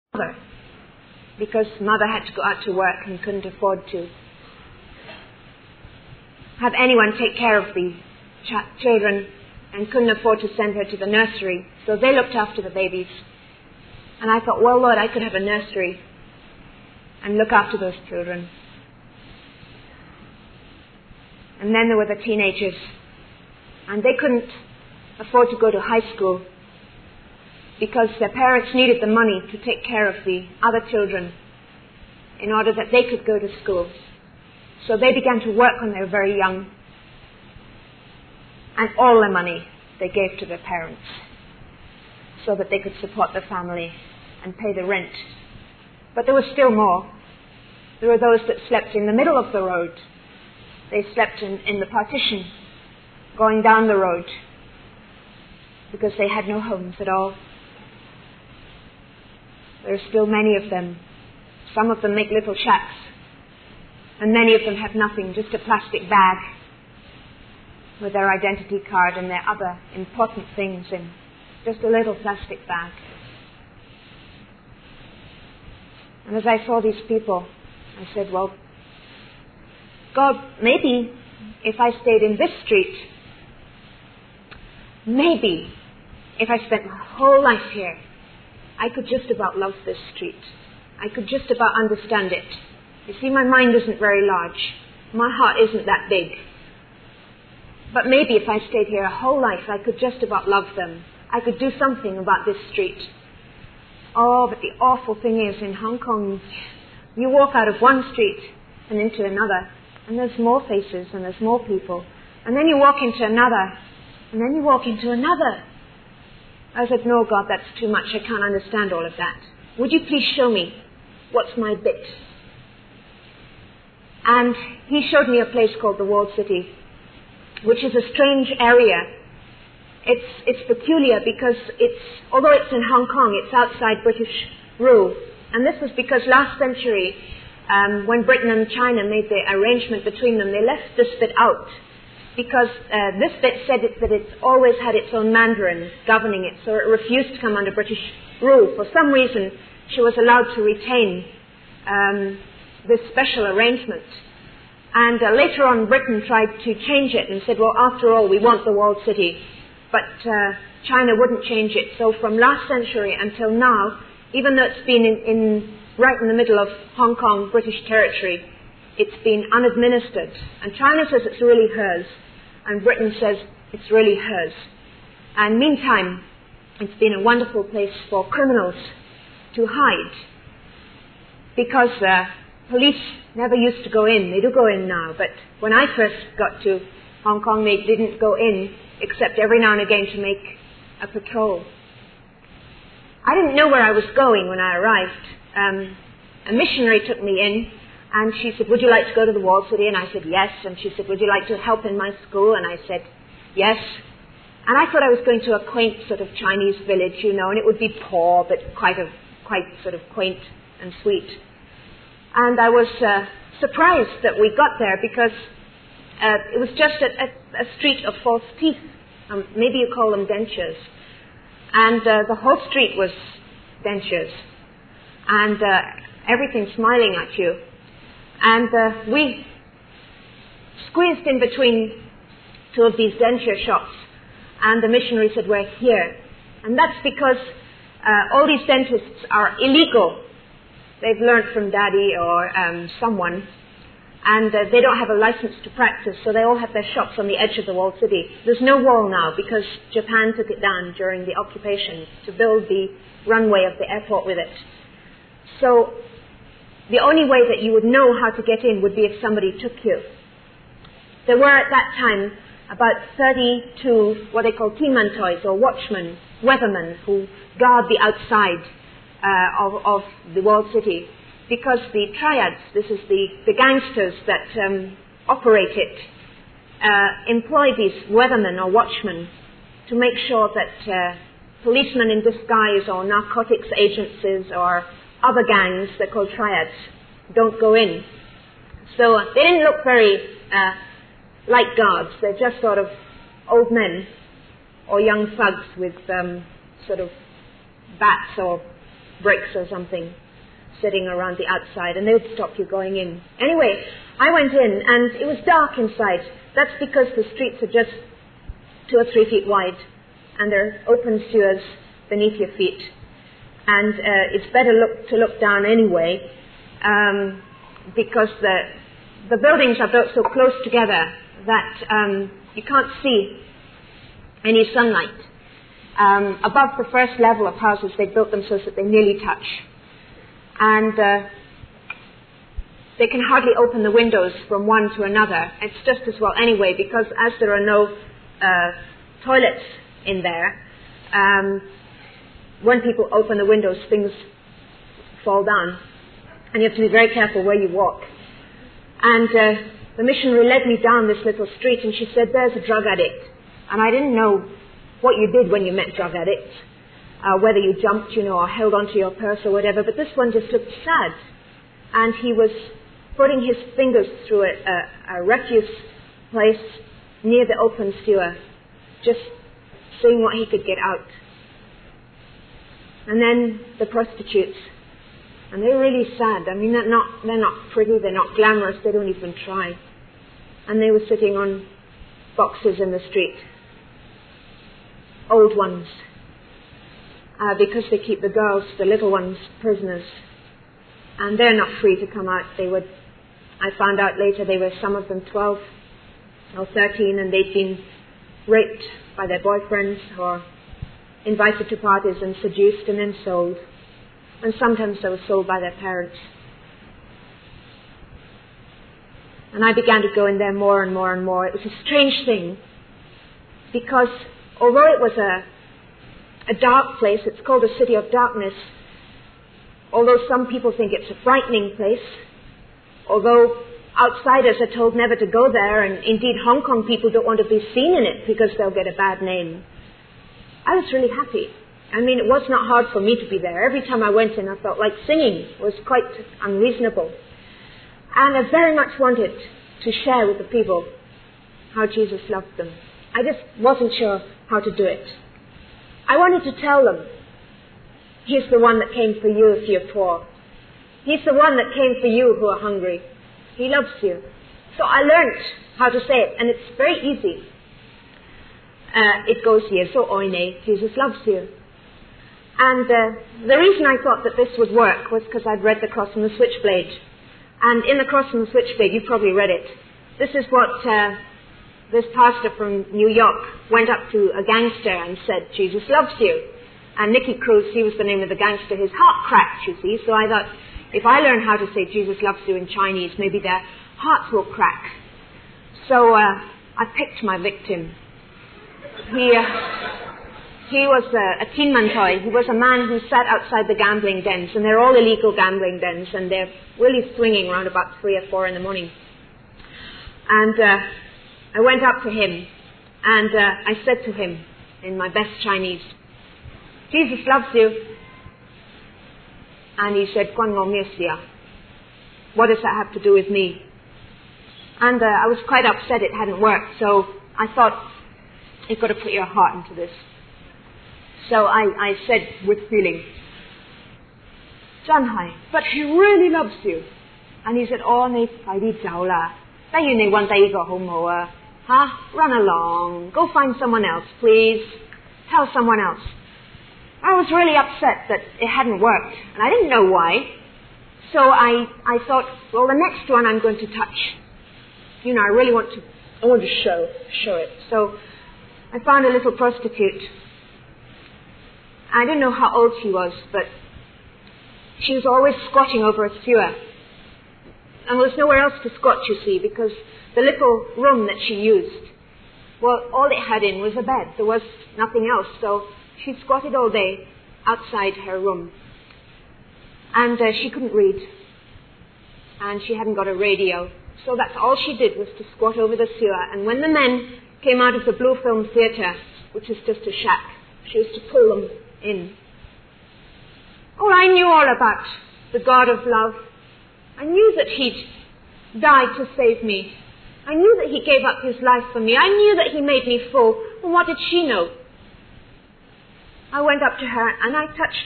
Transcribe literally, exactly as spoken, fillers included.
mother, because mother had to go out to work and couldn't afford to have anyone take care of the ch- children and couldn't afford to send her to the nursery. So they looked after the babies. And I thought, well, Lord, I could have a nursery and look after those children. And then there were the teenagers. And they couldn't afford to go to high school because their parents needed the money to take care of the other children in order that they could go to school. So they began to work when they were very young. And all the money they gave to their parents so that they could support the family and pay the rent. But there was still more. There were those that slept in the middle of the road. They slept in, in the partition going down the road because they had no homes at all. There are still many of them. Some of them make little shacks, and many of them have nothing, just a plastic bag with their identity card and their other important things in. Just a little plastic bag. And as I saw these people, I said, well, God, maybe if I stayed in this street, maybe if I spent my whole life here, I could just about love this street. I could just about understand it. You see, my mind isn't very large. My heart isn't that big. But maybe if I stayed here a whole life, I could just about love them. I could do something about this street. Oh, but the awful thing is, in Hong Kong, you walk out of one street and into another, and there's more faces and there's more people. And then you walk into another, and then you walk into another. I said, no, God, that's too much. I can't understand all of that. Would you please show me what's my bit? And he showed me a place called the Walled City, which is a strange area. It's it's peculiar because it's, although it's in Hong Kong, it's outside British rule. And this was because last century, um, when Britain and China made the arrangement between them, they left this bit out. Because uh, this bit said it, that it's always had its own mandarin governing it, so it refused to come under British rule. For some reason, she was allowed to retain um, this special arrangement. And uh, later on, Britain tried to change it and said, well, after all, we want the Walled City. But uh, China wouldn't change it. So from last century until now, even though it's been in, in right in the middle of Hong Kong, British territory, it's been unadministered. And China says it's really hers, and Britain says it's really hers. And meantime, it's been a wonderful place for criminals to hide, because uh, police never used to go in. They do go in now, but when I first got to Hong Kong, they didn't go in except every now and again to make a patrol. I didn't know where I was going when I arrived. Um, a missionary took me in, and she said, would you like to go to the Walled City? And I said, yes. And she said, would you like to help in my school? And I said, yes. And I thought I was going to a quaint sort of Chinese village, you know, and it would be poor, but quite a, quite sort of quaint and sweet. And I was uh, surprised that we got there because uh, it was just a, a, a street of false teeth. Um, maybe you call them dentures. And uh, the whole street was dentures. And uh, everything smiling at you. And uh, we squeezed in between two of these denture shops. And the missionary said, we're here. And that's because uh, all these dentists are illegal. They've learned from daddy or um, someone. And uh, they don't have a license to practice, so they all have their shops on the edge of the Walled City. There's no wall now because Japan took it down during the occupation to build the runway of the airport with it. So the only way that you would know how to get in would be if somebody took you. There were at that time about thirty-two what they call timantois, or watchmen, weathermen, who guard the outside uh, of, of the Walled City. Because the triads, this is the, the gangsters that um, operate it, uh, employ these weathermen or watchmen to make sure that uh, policemen in disguise or narcotics agencies or other gangs, they're called triads, don't go in. So uh, they didn't look very uh, like guards. They're just sort of old men or young thugs with um, sort of bats or bricks or something sitting around the outside, and they would stop you going in. Anyway, I went in, and it was dark inside. That's because the streets are just two or three feet wide, and there are open sewers beneath your feet. And uh, it's better look, to look down anyway, um, because the the buildings are built so close together that um, you can't see any sunlight. Um, above the first level of houses, they built them so that they nearly touch. And uh, they can hardly open the windows from one to another. It's just as well anyway, because as there are no uh, toilets in there, um, when people open the windows, things fall down. And you have to be very careful where you walk. And uh, the missionary led me down this little street, and she said, there's a drug addict. And I didn't know what you did when you met drug addicts, uh, whether you jumped, you know, or held onto your purse or whatever, but this one just looked sad. And he was putting his fingers through a, a, a refuse place near the open sewer, just seeing what he could get out. And then the prostitutes. And they're really sad. I mean, they're not, they're not pretty, they're not glamorous, they don't even try. And they were sitting on boxes in the street. Old ones. Uh, because they keep the girls, the little ones, prisoners. And they're not free to come out. They were, I found out later, they were some of them twelve or thirteen, and they'd been raped by their boyfriends or invited to parties and seduced and then sold. And sometimes they were sold by their parents. And I began to go in there more and more and more. It was a strange thing, because although it was a, a dark place, it's called a city of darkness, although some people think it's a frightening place, although outsiders are told never to go there, and indeed Hong Kong people don't want to be seen in it because they'll get a bad name, I was really happy. I mean, it was not hard for me to be there. Every time I went in, I felt like singing was quite unreasonable. And I very much wanted to share with the people how Jesus loved them. I just wasn't sure how to do it. I wanted to tell them, He's the one that came for you if you're poor. He's the one that came for you who are hungry. He loves you. So I learned how to say it, and it's very easy. Uh, it goes here, so oine, Jesus loves you. And uh, the reason I thought that this would work was because I'd read The Cross and the Switchblade. And in The Cross and the Switchblade, you probably read it. This is what uh, this pastor from New York went up to a gangster and said, Jesus loves you. And Nicky Cruz, he was the name of the gangster, his heart cracked, you see. So I thought, if I learn how to say Jesus loves you in Chinese, maybe their hearts will crack. So uh, I picked my victim. He... Uh, He was a, a teen mantoy. He was a man who sat outside the gambling dens, and they're all illegal gambling dens, and they're really swinging around about three or four in the morning. And uh, I went up to him, and uh, I said to him in my best Chinese, Jesus loves you. And he said, Guan Ngo Mie Xia. What does that have to do with me? And uh, I was quite upset it hadn't worked, so I thought, you've got to put your heart into this. So I, I said with feeling, Zhan Hai, but he really loves you. And he said, oh, 你快啲走啦，不如你搵第二個好唔好啊？吓 Run along, go find someone else, please. Tell someone else. I was really upset that it hadn't worked, and I didn't know why. So I, I thought, well, the next one I'm going to touch. You know, I really want to, I want to show, show it. So I found a little prostitute. I didn't know how old she was, but she was always squatting over a sewer. And there was nowhere else to squat, you see, because the little room that she used, well, all it had in was a bed. There was nothing else. So she squatted all day outside her room. And uh, she couldn't read. And she hadn't got a radio. So that's all she did, was to squat over the sewer. And when the men came out of the Blue Film Theatre, which is just a shack, she used to pull them in. Oh, I knew all about the God of love. I knew that He'd died to save me. I knew that He gave up His life for me. I knew that He made me full. Well, what did she know? I went up to her and I touched